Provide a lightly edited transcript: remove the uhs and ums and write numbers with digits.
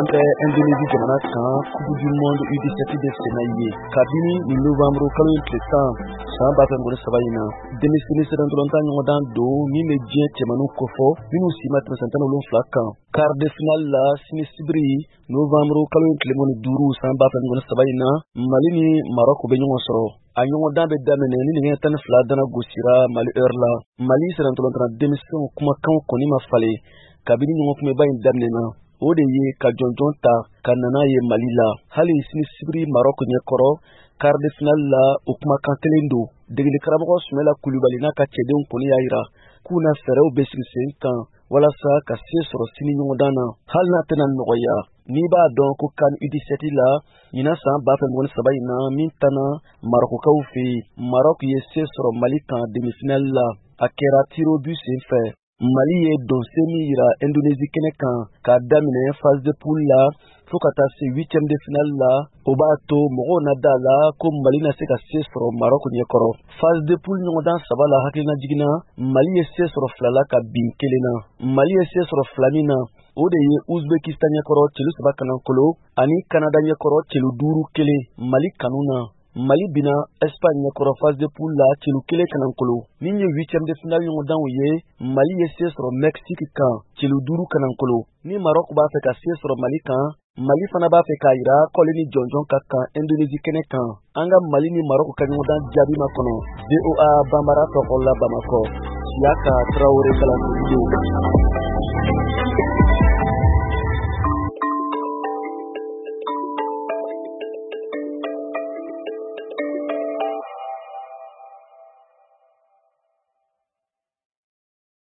bɛ Indonésie jamana kan Coupe du Monde U17 de senna ye kabini ni novembre kalo in tile 10 san 2023 in na denmisɛnnin sɛbɛntolantan ɲɔgɔndan don min bɛ diɲɛ cɛmaninw kofɔ minnu si ma tɛmɛ san 17 kan quart de finale la sini sibiri novembre kalo in tile 15 san 2023 in na Mali ni Maroc bɛ ɲɔgɔn sɔrɔ. A ɲɔgɔndan bɛ daminɛ ni nɛgɛ 12 dana gosira Mali heure la. Mali sɛbɛntolantan denmisɛnw kumakanw kɔni ma falen kabini ɲɔgɔn kunbɛba in daminɛna. O de ye ka jɔnjɔn ta ka nana ye Mali la. Hali sini sibiri Maroc ɲɛkɔrɔ quart de finale la o kumakan kelen don. Degeli karamɔgɔ Sumala Kulibali n'a ka cɛdenw kɔni y'a jira k'u na fɛɛrɛw bɛ sigi sen kan walasa ka se sɔrɔ sini ɲɔgɔndan na. Hali n'a tɛna nɔgɔya, n'i b'a dɔn ko CAN U17 la ɲina san 2023 in na min tana Marocains fɛ yen, Maroc ye se sɔrɔ Mali kan demi-finale la. A kɛra tir au but sen fɛ. Mali ye donse min yira Indonésie kɛnɛ kan k'a daminɛ phase de poule la fo ka taa se 8e de finale la. O b'a to mɔgɔw na da la ko Mali na se ka se sɔrɔ Maroc ɲɛkɔrɔ. Phase de poule ɲɔgɔndan 3 la hakilina jiginna Mali ye se sɔrɔ 2 la ka bin 1 na. Mali ye se sɔrɔ 2 min na o de ye Uzbekistan ɲɛkɔrɔ celu 3 kanankolo ani Canada ɲɛkɔrɔ celu 5-1 Mali kanu na. Mali bina Espagne ɲɛkɔrɔ phase de poule la celu 1 kanankolo. Min ye 8e de finale ɲɔgɔndanw ye Mali ye se sɔrɔ Mexique kan celu 5 kanankolo. Ni Maroc b'a fɛ ka se sɔrɔ Mali kan, Mali fana b'a fɛ k'a jira k'ale ni jɔnjɔn ka kan Indonésie kɛnɛ kan. An ka Mali ni Maroc ka ɲɔgɔndan jaabi ma kɔnɔ. VOA Bambara tɔgɔ la Bamakɔ. Siyaka Traoré Kalangu.